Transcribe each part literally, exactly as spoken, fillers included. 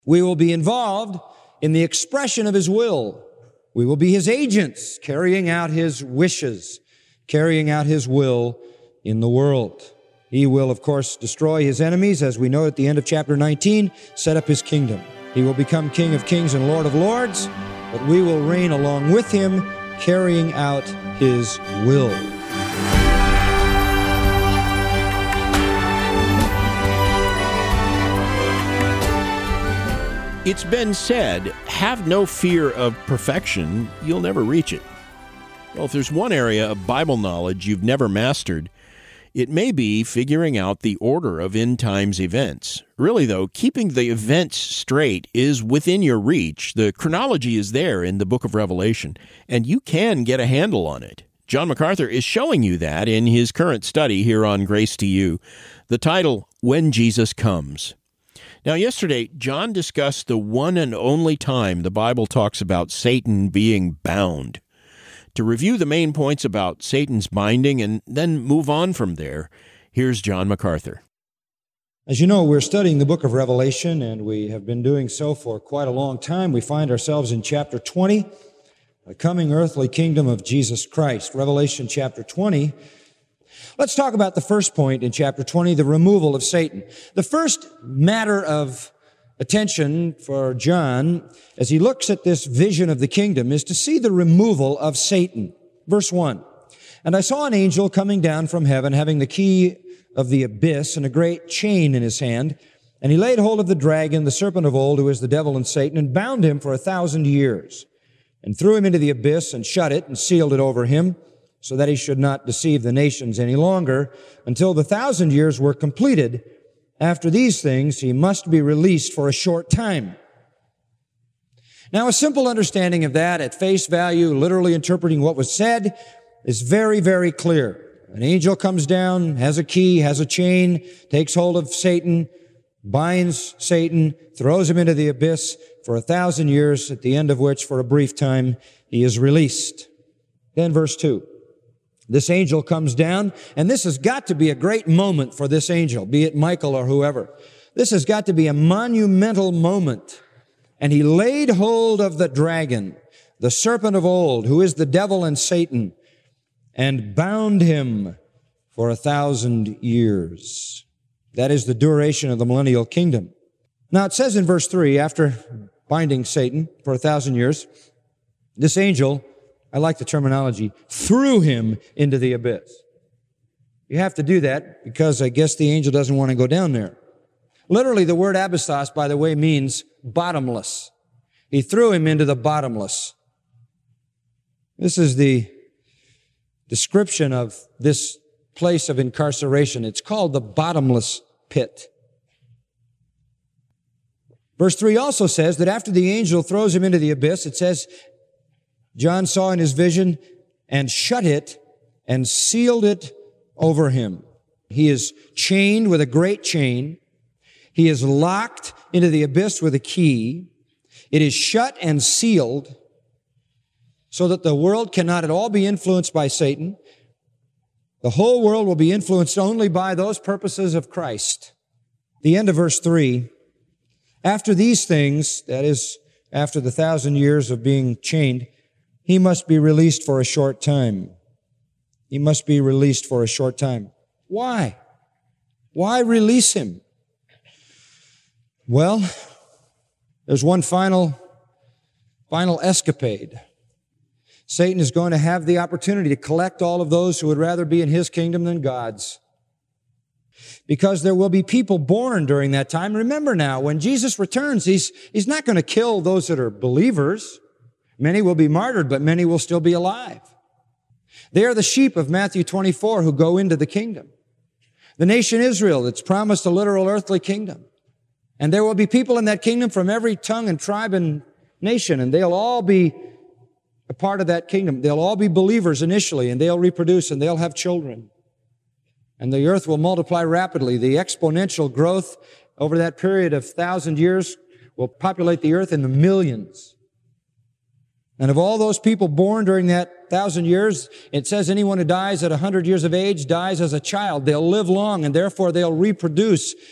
We will be involved in the expression of His will. We will be His agents, carrying out His wishes, carrying out His will in the world. He will, of course, destroy His enemies, as we know at the end of chapter nineteen, set up His kingdom. He will become King of kings and Lord of lords, but we will reign along with Him, carrying out His will. It's been said, have no fear of perfection, you'll never reach it. Well, if there's one area of Bible knowledge you've never mastered, it may be figuring out the order of end times events. Really, though, keeping the events straight is within your reach. The chronology is there in the book of Revelation, and you can get a handle on it. John MacArthur is showing you that in his current study here on Grace to You. The title, When Jesus Comes. Now, yesterday, John discussed the one and only time the Bible talks about Satan being bound. To review the main points about Satan's binding and then move on from there, here's John MacArthur. As you know, we're studying the book of Revelation, and we have been doing so for quite a long time. We find ourselves in chapter twenty, the coming earthly kingdom of Jesus Christ. Revelation chapter twenty. Let's talk about the first point in chapter twenty, the removal of Satan. The first matter of attention for John, as he looks at this vision of the kingdom, is to see the removal of Satan. Verse one, "And I saw an angel coming down from heaven, having the key of the abyss and a great chain in his hand. And he laid hold of the dragon, the serpent of old, who is the devil and Satan, and bound him for a thousand years, and threw him into the abyss, and shut it, and sealed it over him, so that he should not deceive the nations any longer, until the thousand years were completed. After these things, he must be released for a short time." Now, a simple understanding of that at face value, literally interpreting what was said, is very, very clear. An angel comes down, has a key, has a chain, takes hold of Satan, binds Satan, throws him into the abyss for a thousand years, at the end of which, for a brief time, he is released. Then verse two. This angel comes down, and this has got to be a great moment for this angel, be it Michael or whoever. This has got to be a monumental moment. "And he laid hold of the dragon, the serpent of old, who is the devil and Satan, and bound him for a thousand years." That is the duration of the millennial kingdom. Now it says in verse three, after binding Satan for a thousand years, this angel, I like the terminology, threw him into the abyss. You have to do that because I guess the angel doesn't want to go down there. Literally, the word abyssos, by the way, means bottomless. He threw him into the bottomless. This is the description of this place of incarceration. It's called the bottomless pit. Verse three also says that after the angel throws him into the abyss, it says, John saw in his vision and shut it and sealed it over him. He is chained with a great chain. He is locked into the abyss with a key. It is shut and sealed so that the world cannot at all be influenced by Satan. The whole world will be influenced only by those purposes of Christ. The end of verse three. After these things, that is, after the thousand years of being chained, he must be released for a short time. He must be released for a short time. Why? Why release him? Well, there's one final, final escapade. Satan is going to have the opportunity to collect all of those who would rather be in his kingdom than God's. Because there will be people born during that time. Remember now, when Jesus returns, he's, he's not going to kill those that are believers. Many will be martyred, but many will still be alive. They are the sheep of Matthew twenty-four who go into the kingdom. The nation Israel that's promised a literal earthly kingdom. And there will be people in that kingdom from every tongue and tribe and nation, and they'll all be a part of that kingdom. They'll all be believers initially, and they'll reproduce, and they'll have children. And the earth will multiply rapidly. The exponential growth over that period of thousand years will populate the earth in the millions. And of all those people born during that thousand years, it says anyone who dies at a hundred years of age dies as a child. They'll live long, and therefore they'll reproduce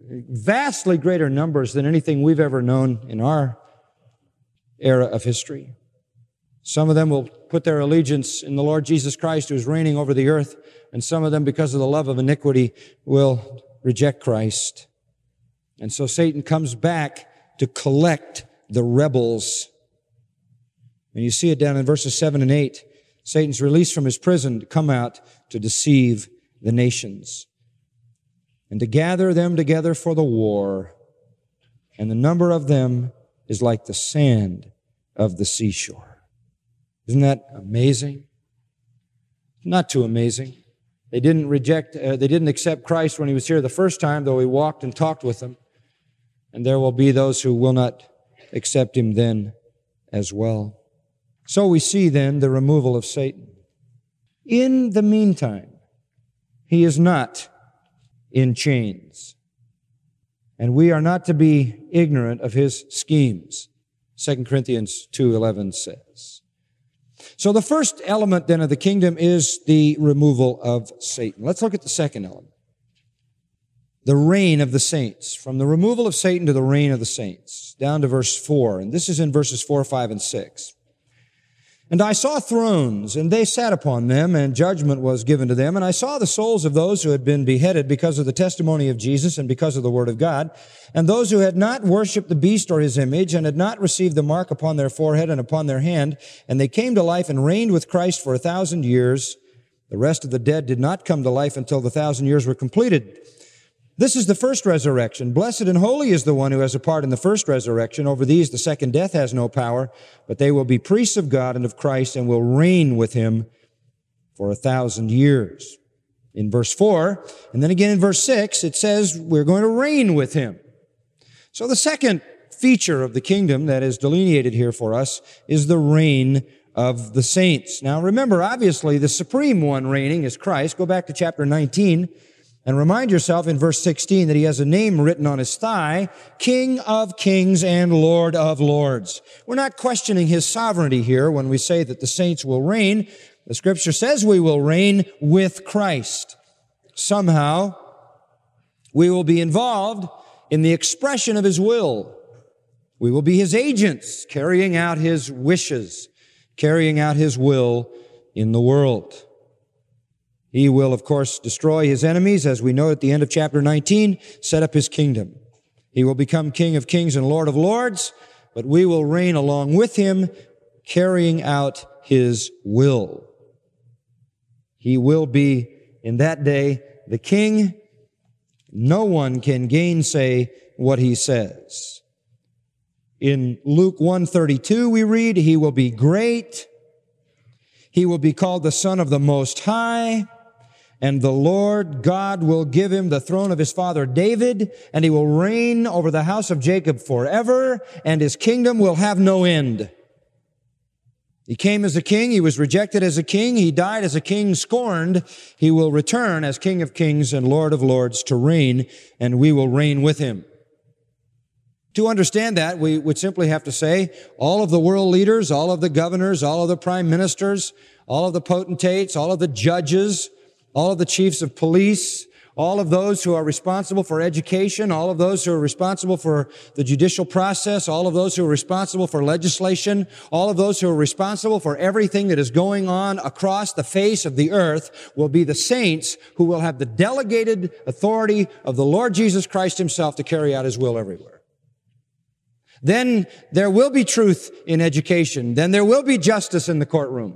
vastly greater numbers than anything we've ever known in our era of history. Some of them will put their allegiance in the Lord Jesus Christ, who is reigning over the earth, and some of them, because of the love of iniquity, will reject Christ. And so Satan comes back to collect the rebels. And you see it down in verses seven and eight. Satan's released from his prison to come out to deceive the nations and to gather them together for the war. And the number of them is like the sand of the seashore. Isn't that amazing? Not too amazing. They didn't reject, uh, they didn't accept Christ when he was here the first time, though he walked and talked with them. And there will be those who will not accept him then as well. So we see then the removal of Satan. In the meantime, he is not in chains. And we are not to be ignorant of his schemes, Second Corinthians two eleven says. So the first element then of the kingdom is the removal of Satan. Let's look at the second element. The reign of the saints. From the removal of Satan to the reign of the saints. Down to verse four. And this is in verses four, five, and six. And I saw thrones, and they sat upon them, and judgment was given to them. And I saw the souls of those who had been beheaded because of the testimony of Jesus and because of the word of God, and those who had not worshipped the beast or his image, and had not received the mark upon their forehead and upon their hand. And they came to life and reigned with Christ for a thousand years. The rest of the dead did not come to life until the thousand years were completed. This is the first resurrection. Blessed and holy is the one who has a part in the first resurrection. Over these the second death has no power, but they will be priests of God and of Christ and will reign with him for a thousand years. In verse four, and then again in verse six, it says we're going to reign with him. So the second feature of the kingdom that is delineated here for us is the reign of the saints. Now remember, obviously, the supreme one reigning is Christ. Go back to chapter nineteen. And remind yourself in verse sixteen that he has a name written on his thigh, King of Kings and Lord of Lords. We're not questioning his sovereignty here when we say that the saints will reign. The scripture says we will reign with Christ. Somehow, we will be involved in the expression of his will. We will be his agents, carrying out his wishes, carrying out his will in the world. He will, of course, destroy his enemies, as we know at the end of chapter nineteen, set up his kingdom. He will become King of Kings and Lord of Lords, but we will reign along with him, carrying out his will. He will be, in that day, the king. No one can gainsay what he says. In Luke one thirty-two, we read, he will be great. He will be called the Son of the Most High. And the Lord God will give him the throne of his father David, and he will reign over the house of Jacob forever, and his kingdom will have no end. He came as a king. He was rejected as a king. He died as a king scorned. He will return as King of Kings and Lord of Lords to reign, and we will reign with him. To understand that, we would simply have to say all of the world leaders, all of the governors, all of the prime ministers, all of the potentates, all of the judges, all of the chiefs of police, all of those who are responsible for education, all of those who are responsible for the judicial process, all of those who are responsible for legislation, all of those who are responsible for everything that is going on across the face of the earth will be the saints who will have the delegated authority of the Lord Jesus Christ himself to carry out his will everywhere. Then there will be truth in education. Then there will be justice in the courtroom.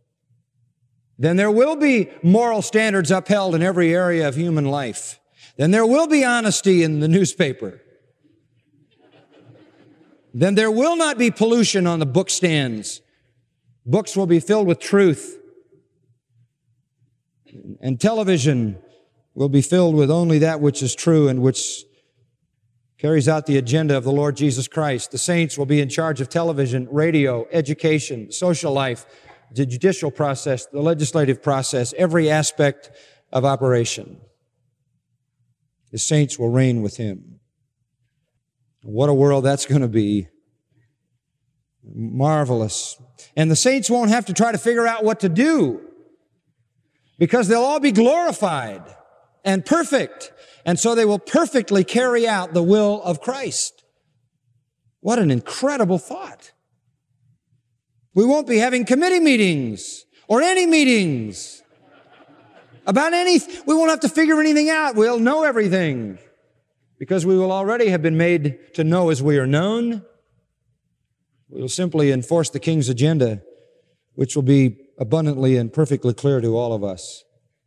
Then there will be moral standards upheld in every area of human life. Then there will be honesty in the newspaper. Then there will not be pollution on the book stands. Books will be filled with truth. And television will be filled with only that which is true and which carries out the agenda of the Lord Jesus Christ. The saints will be in charge of television, radio, education, social life, the judicial process, the legislative process, every aspect of operation. The saints will reign with him. What a world that's going to be. Marvelous. And the saints won't have to try to figure out what to do because they'll all be glorified. and perfect. And so they will perfectly carry out the will of Christ. What an incredible thought. We won't be having committee meetings or any meetings about any, we won't have to figure anything out. We'll know everything because we will already have been made to know as we are known. We will simply enforce the King's agenda, which will be abundantly and perfectly clear to all of us.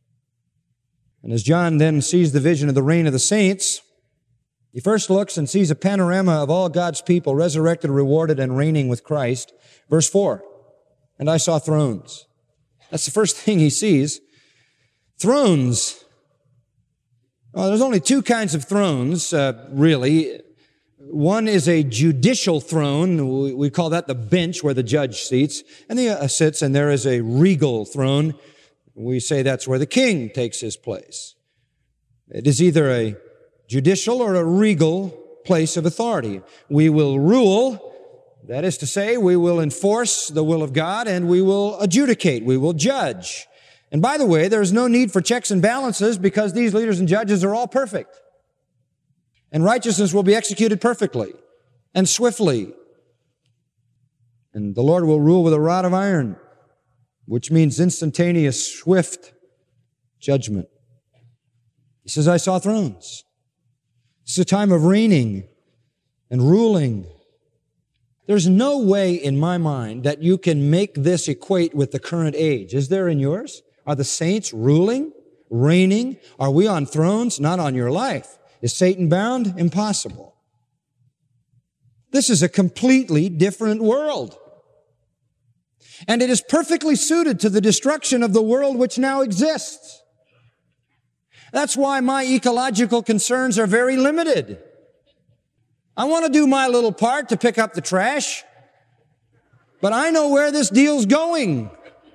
And as John then sees the vision of the reign of the saints, he first looks and sees a panorama of all God's people resurrected, rewarded, and reigning with Christ. Verse four, and I saw thrones. That's the first thing he sees. Thrones. Well, there's only two kinds of thrones, uh, really. One is a judicial throne. We call that the bench where the judge seats, and the uh, sits, and there is a regal throne. We say that's where the king takes his place. It is either a judicial or a regal place of authority. We will rule, that is to say, we will enforce the will of God, and we will adjudicate, we will judge. And by the way, there is no need for checks and balances because these leaders and judges are all perfect. And righteousness will be executed perfectly and swiftly. And the Lord will rule with a rod of iron, which means instantaneous, swift judgment. He says, I saw thrones. It's a time of reigning and ruling. There's no way in my mind that you can make this equate with the current age. Is there in yours? Are the saints ruling, reigning? Are we on thrones? Not on your life. Is Satan bound? Impossible. This is a completely different world. And it is perfectly suited to the destruction of the world which now exists. That's why my ecological concerns are very limited. I want to do my little part to pick up the trash, but I know where this deal's going.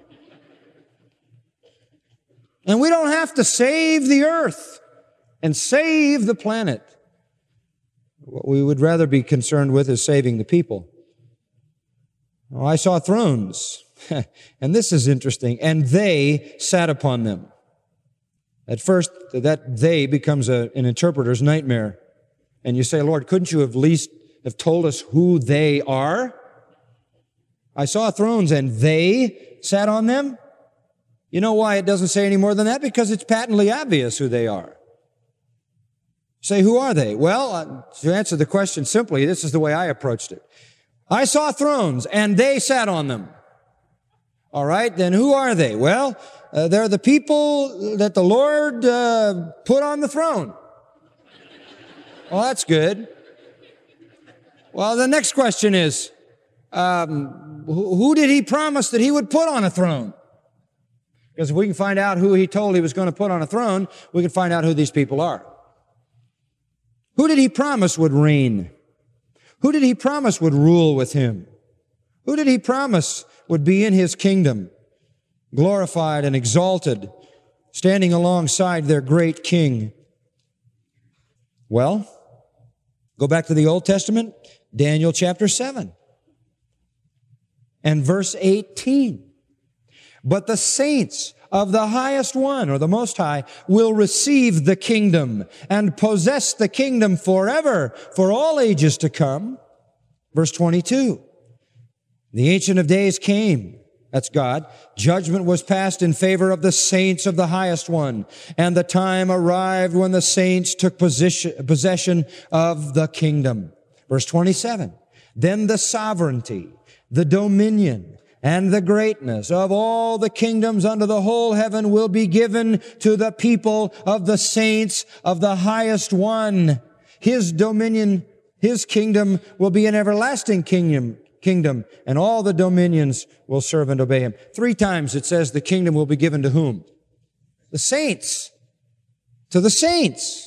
And we don't have to save the earth and save the planet. What we would rather be concerned with is saving the people. Oh, I saw thrones, and this is interesting, and they sat upon them. At first, that they becomes a, an interpreter's nightmare. And you say, Lord, couldn't you have at least have told us who they are? I saw thrones, and they sat on them. You know why it doesn't say any more than that? Because it's patently obvious who they are. Say, who are they? Well, uh, to answer the question simply, this is the way I approached it. I saw thrones, and they sat on them. All right, then who are they? Well, uh, they're the people that the Lord uh, put on the throne. Well, that's good. Well, the next question is, um, who, who did he promise that he would put on a throne? Because if we can find out who he told he was going to put on a throne, we can find out who these people are. Who did he promise would reign? Who did he promise would rule with him? Who did he promise would be in his kingdom, glorified and exalted, standing alongside their great king? Well, go back to the Old Testament, Daniel chapter seven and verse eighteen. But the saints of the highest one, or the Most High, will receive the kingdom and possess the kingdom forever, for all ages to come. Verse twenty-two. The Ancient of Days came. That's God. Judgment was passed in favor of the saints of the highest one. And the time arrived when the saints took position, possession of the kingdom. Verse twenty-seven. Then the sovereignty, the dominion, and the greatness of all the kingdoms under the whole heaven will be given to the people of the saints of the highest one. His dominion, his kingdom will be an everlasting kingdom, kingdom, and all the dominions will serve and obey him. Three times it says the kingdom will be given to whom? The saints. To the saints.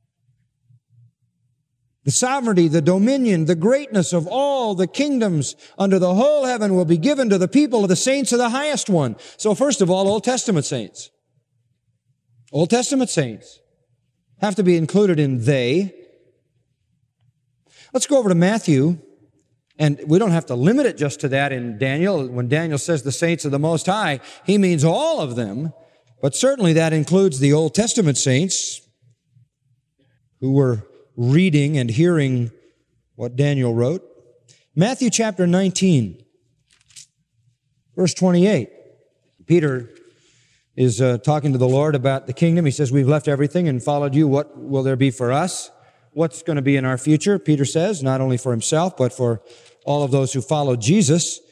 The sovereignty, the dominion, the greatness of all the kingdoms under the whole heaven will be given to the people of the saints of the highest one. So first of all, Old Testament saints. Old Testament saints have to be included in they. Let's go over to Matthew, and we don't have to limit it just to that in Daniel. When Daniel says the saints of the Most High, he means all of them. But certainly that includes the Old Testament saints who were reading and hearing what Daniel wrote. Matthew chapter nineteen, verse twenty-eight. Peter is uh, talking to the Lord about the kingdom. He says, we've left everything and followed you. What will there be for us? What's going to be in our future? Peter says, not only for himself, but for all of those who follow Jesus.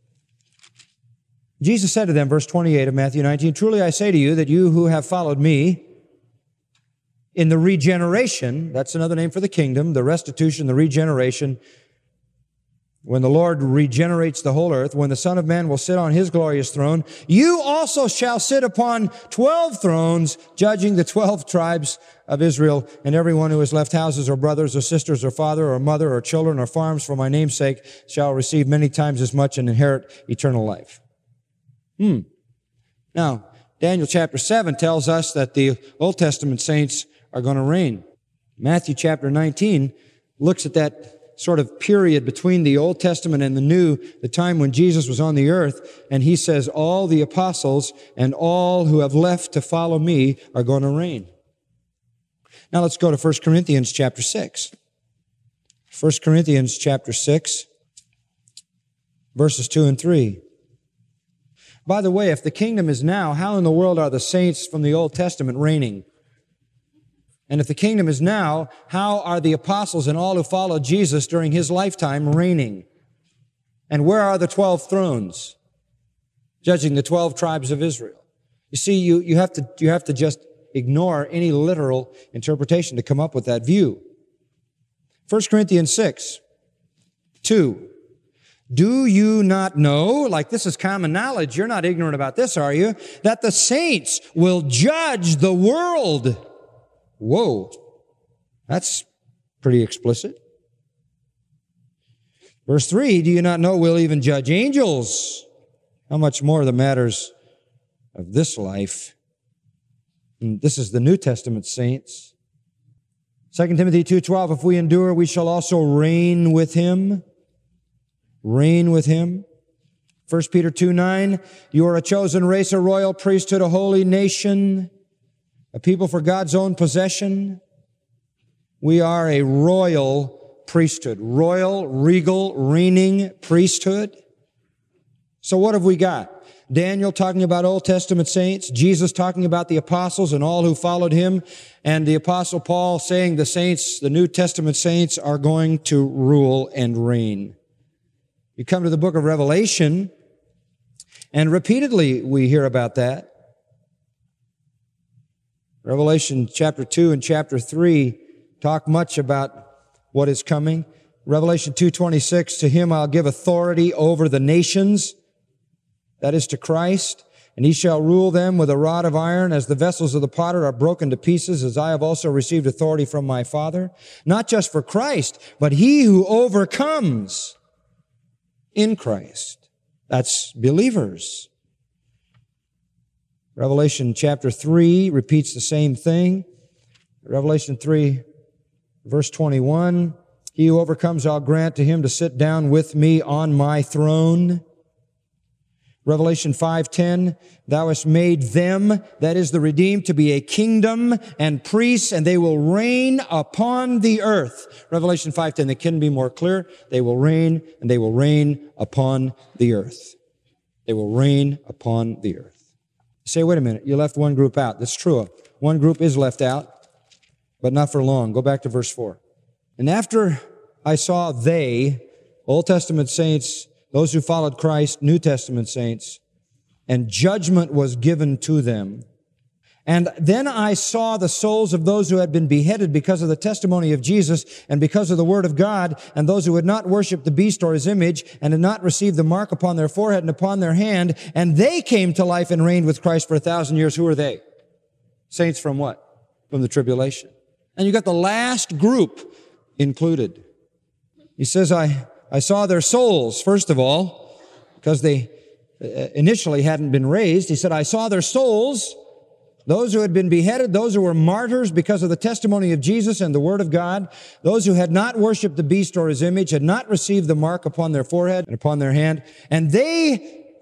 Jesus said to them, verse twenty-eight of Matthew nineteen, truly I say to you that you who have followed me in the regeneration, that's another name for the kingdom, the restitution, the regeneration, when the Lord regenerates the whole earth, when the Son of Man will sit on his glorious throne, you also shall sit upon twelve thrones, judging the twelve tribes of Israel, and everyone who has left houses or brothers or sisters or father or mother or children or farms for my name's sake shall receive many times as much and inherit eternal life. Hmm. Now, Daniel chapter seven tells us that the Old Testament saints are going to reign. Matthew chapter nineteen looks at that sort of period between the Old Testament and the New, the time when Jesus was on the earth, and he says, all the apostles and all who have left to follow me are going to reign. Now let's go to First Corinthians chapter six. First Corinthians chapter six, verses two and three. By the way, if the kingdom is now, how in the world are the saints from the Old Testament reigning? And if the kingdom is now, how are the apostles and all who followed Jesus during his lifetime reigning? And where are the twelve thrones, judging the twelve tribes of Israel? You see, you, you have to, you have to just ignore any literal interpretation to come up with that view. First Corinthians six, two. Do you not know, like this is common knowledge, you're not ignorant about this, are you? That the saints will judge the world. Whoa, that's pretty explicit. Verse three, do you not know we'll even judge angels? How much more the matters of this life? And this is the New Testament saints. Second Timothy two twelve, if we endure, we shall also reign with him. Reign with him. First Peter two nine, you are a chosen race, a royal priesthood, a holy nation, a people for God's own possession. We are a royal priesthood, royal, regal, reigning priesthood. So what have we got? Daniel talking about Old Testament saints, Jesus talking about the apostles and all who followed him, and the apostle Paul saying the saints, the New Testament saints, are going to rule and reign. You come to the book of Revelation, and repeatedly we hear about that. Revelation chapter two and chapter three talk much about what is coming. Revelation two twenty-six, to him I'll give authority over the nations, that is to Christ, and he shall rule them with a rod of iron, as the vessels of the potter are broken to pieces, as I have also received authority from my Father. Not just for Christ, but he who overcomes in Christ. That's believers. Revelation chapter three repeats the same thing. Revelation three, verse twenty-one, he who overcomes, I'll grant to him to sit down with me on my throne. Revelation five ten, thou hast made them, that is the redeemed, to be a kingdom and priests, and they will reign upon the earth. Revelation five ten, they couldn't be more clear. They will reign, and they will reign upon the earth. They will reign upon the earth. You say, wait a minute, you left one group out. That's true. One group is left out, but not for long. Go back to verse four. And after I saw they, Old Testament saints, those who followed Christ, New Testament saints, and judgment was given to them. And then I saw the souls of those who had been beheaded because of the testimony of Jesus and because of the word of God, and those who had not worshipped the beast or his image and had not received the mark upon their forehead and upon their hand, and they came to life and reigned with Christ for a thousand years. Who are they? Saints from what? From the tribulation. And you got the last group included. He says, I, I saw their souls, first of all, because they initially hadn't been raised. He said, I saw their souls, those who had been beheaded, those who were martyrs because of the testimony of Jesus and the word of God, those who had not worshipped the beast or his image, had not received the mark upon their forehead and upon their hand, and they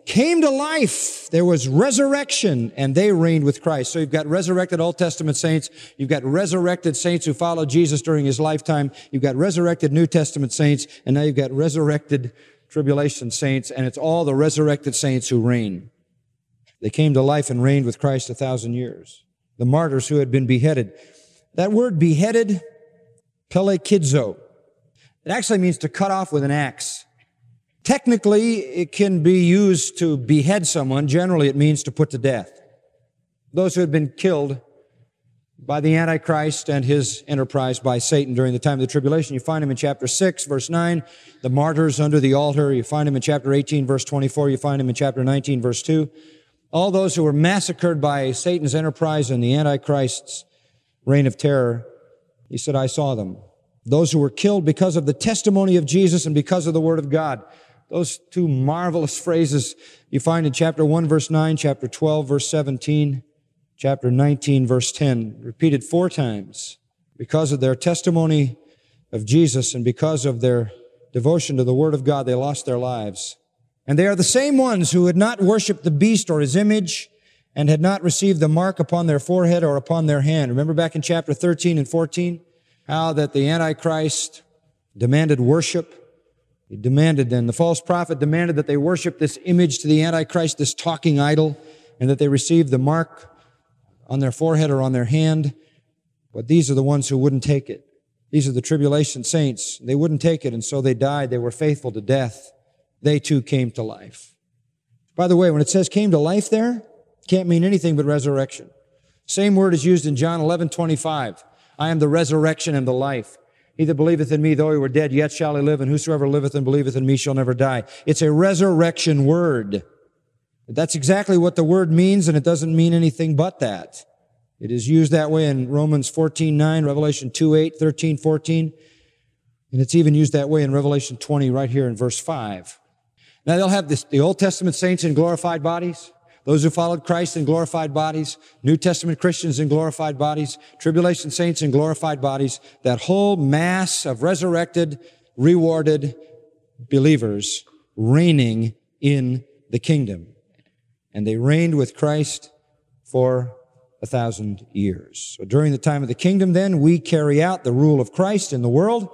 came to life. There was resurrection, and they reigned with Christ. So you've got resurrected Old Testament saints. You've got resurrected saints who followed Jesus during his lifetime. You've got resurrected New Testament saints, and now you've got resurrected tribulation saints, and it's all the resurrected saints who reign. They came to life and reigned with Christ a thousand years. The martyrs who had been beheaded. That word beheaded, pelekidzo, it actually means to cut off with an axe. Technically, it can be used to behead someone. Generally, it means to put to death. Those who had been killed by the Antichrist and his enterprise by Satan during the time of the tribulation. You find him in chapter six, verse nine, the martyrs under the altar. You find him in chapter eighteen, verse twenty-four. You find him in chapter nineteen, verse two. All those who were massacred by Satan's enterprise and the Antichrist's reign of terror, he said, I saw them. Those who were killed because of the testimony of Jesus and because of the Word of God. Those two marvelous phrases you find in chapter one, verse nine, chapter twelve, verse seventeen, chapter nineteen, verse ten, repeated four times. Because of their testimony of Jesus and because of their devotion to the Word of God, they lost their lives. And they are the same ones who had not worshipped the beast or his image and had not received the mark upon their forehead or upon their hand. Remember back in chapter thirteen and fourteen? How that the Antichrist demanded worship. He demanded, and the false prophet demanded that they worship this image to the Antichrist, this talking idol, and that they receive the mark on their forehead or on their hand. But these are the ones who wouldn't take it. These are the tribulation saints. They wouldn't take it, and so they died. They were faithful to death. They too came to life. By the way, when it says came to life there, it can't mean anything but resurrection. Same word is used in John eleven twenty-five. I am the resurrection and the life. He that believeth in me, though he were dead, yet shall he live, and whosoever liveth and believeth in me shall never die. It's a resurrection word. That's exactly what the word means, and it doesn't mean anything but that. It is used that way in Romans fourteen nine, Revelation two eight, thirteen fourteen, and it's even used that way in Revelation twenty right here in verse five. Now they'll have this, the Old Testament saints in glorified bodies, those who followed Christ in glorified bodies, New Testament Christians in glorified bodies, tribulation saints in glorified bodies, that whole mass of resurrected, rewarded believers reigning in the kingdom. And they reigned with Christ for a thousand years. So during the time of the kingdom, then, we carry out the rule of Christ in the world.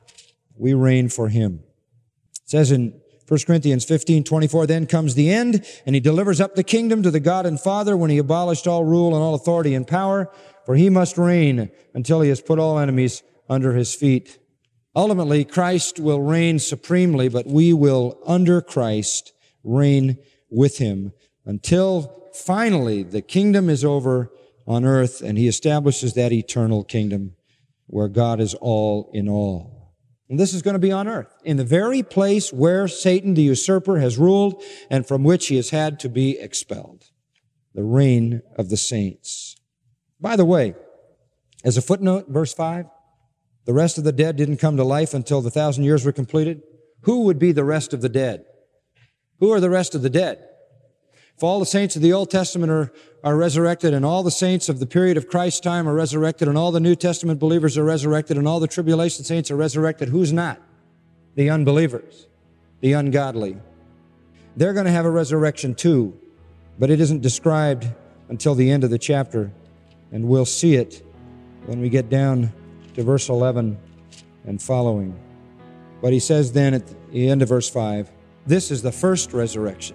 We reign for him. It says in First Corinthians fifteen twenty-four, then comes the end, and he delivers up the kingdom to the God and Father when he abolished all rule and all authority and power, for he must reign until he has put all enemies under his feet. Ultimately, Christ will reign supremely, but we will, under Christ, reign with him until finally the kingdom is over on earth and he establishes that eternal kingdom where God is all in all. And this is going to be on earth, in the very place where Satan, the usurper, has ruled and from which he has had to be expelled. The reign of the saints. By the way, as a footnote, verse five, the rest of the dead didn't come to life until the thousand years were completed. Who would be the rest of the dead? Who are the rest of the dead? If all the saints of the Old Testament are, are resurrected, and all the saints of the period of Christ's time are resurrected, and all the New Testament believers are resurrected, and all the tribulation saints are resurrected, who's not? The unbelievers, the ungodly. They're going to have a resurrection too, but it isn't described until the end of the chapter, and we'll see it when we get down to verse eleven and following. But he says then at the end of verse five, this is the first resurrection.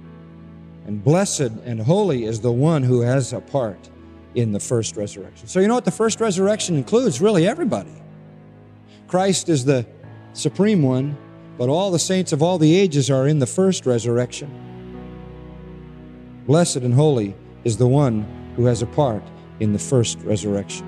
And blessed and holy is the one who has a part in the first resurrection. So you know what the first resurrection includes? Really everybody. Christ is the supreme one, but all the saints of all the ages are in the first resurrection. Blessed and holy is the one who has a part in the first resurrection.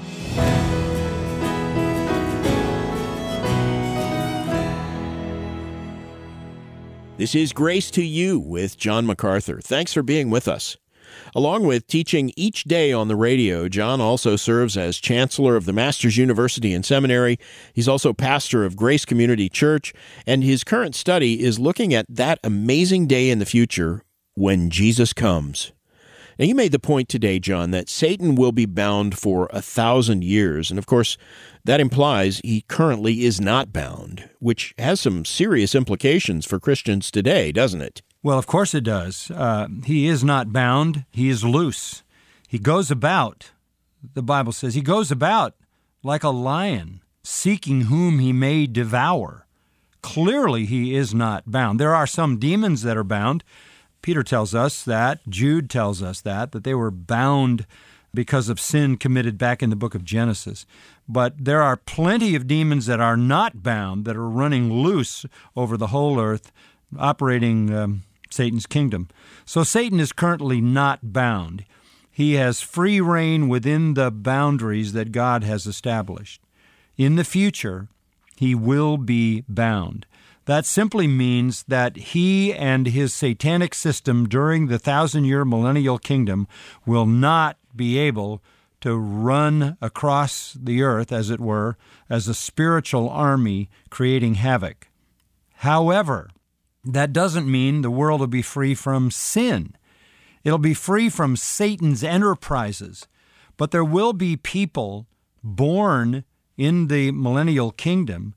This is Grace to You with John MacArthur. Thanks for being with us. Along with teaching each day on the radio, John also serves as chancellor of the Masters University and Seminary. He's also pastor of Grace Community Church, and his current study is looking at that amazing day in the future when Jesus comes. Now, you made the point today, John, that Satan will be bound for a thousand years, and of course, that implies he currently is not bound, which has some serious implications for Christians today, doesn't it? Well, of course it does. Uh, he is not bound. He is loose. He goes about, the Bible says, he goes about like a lion, seeking whom he may devour. Clearly, he is not bound. There are some demons that are bound. Peter tells us that. Jude tells us that, that they were bound because of sin committed back in the book of Genesis. But there are plenty of demons that are not bound, that are running loose over the whole earth, operating um, Satan's kingdom. So Satan is currently not bound. He has free reign within the boundaries that God has established. In the future, he will be bound. That simply means that he and his satanic system during the thousand-year millennial kingdom will not be able to run across the earth, as it were, as a spiritual army creating havoc. However, that doesn't mean the world will be free from sin. It'll be free from Satan's enterprises. But there will be people born in the millennial kingdom,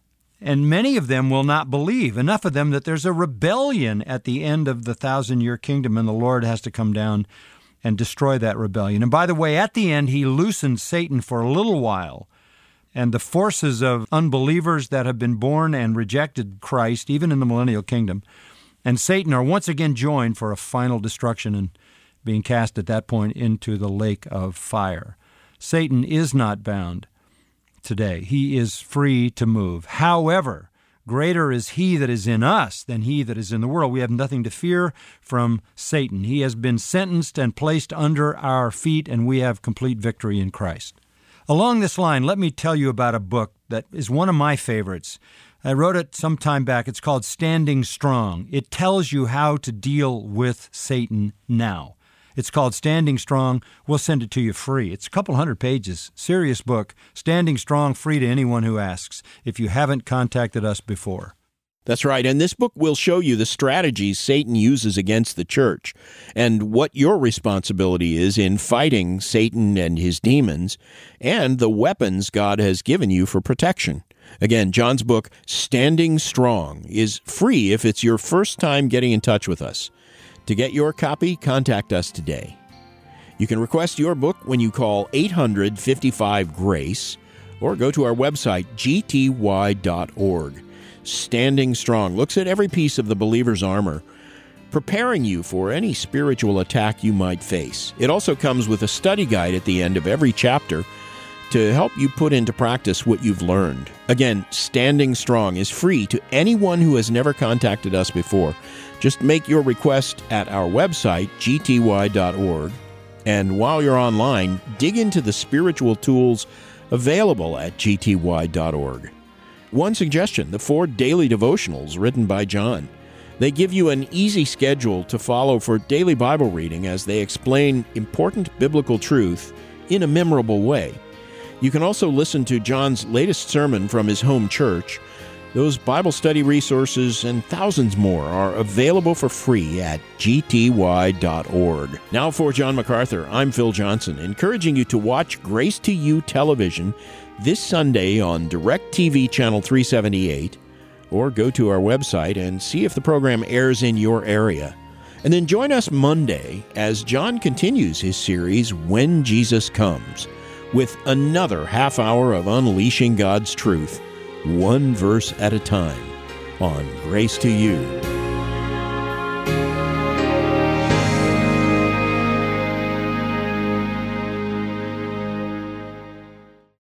and many of them will not believe, enough of them that there's a rebellion at the end of the thousand-year kingdom, and the Lord has to come down and destroy that rebellion. And by the way, at the end, he loosens Satan for a little while, and the forces of unbelievers that have been born and rejected Christ, even in the millennial kingdom, and Satan are once again joined for a final destruction and being cast at that point into the lake of fire. Satan is not bound today. He is free to move. However, greater is he that is in us than he that is in the world. We have nothing to fear from Satan. He has been sentenced and placed under our feet, and we have complete victory in Christ. Along this line, let me tell you about a book that is one of my favorites. I wrote it some time back. It's called Standing Strong. It tells you how to deal with Satan now. It's called Standing Strong. We'll send it to you free. It's a couple hundred pages. Serious book. Standing Strong, free to anyone who asks, if you haven't contacted us before. That's right. And this book will show you the strategies Satan uses against the church and what your responsibility is in fighting Satan and his demons and the weapons God has given you for protection. Again, John's book, Standing Strong, is free if it's your first time getting in touch with us. To get your copy, contact us today. You can request your book when you call eight hundred, fifty-five, GRACE or go to our website, g t y dot org. Standing Strong looks at every piece of the believer's armor, preparing you for any spiritual attack you might face. It also comes with a study guide at the end of every chapter to help you put into practice what you've learned. Again, Standing Strong is free to anyone who has never contacted us before. Just make your request at our website, g t y dot org, and while you're online, dig into the spiritual tools available at g t y dot org. One suggestion, the four daily devotionals written by John. They give you an easy schedule to follow for daily Bible reading as they explain important biblical truth in a memorable way. You can also listen to John's latest sermon from his home church. Those Bible study resources and thousands more are available for free at g t y dot org. Now for John MacArthur, I'm Phil Johnson, encouraging you to watch Grace to You television this Sunday on DirecTV Channel three seventy-eight, or go to our website and see if the program airs in your area. And then join us Monday as John continues his series, When Jesus Comes, with another half hour of unleashing God's truth, one verse at a time, on Grace to You.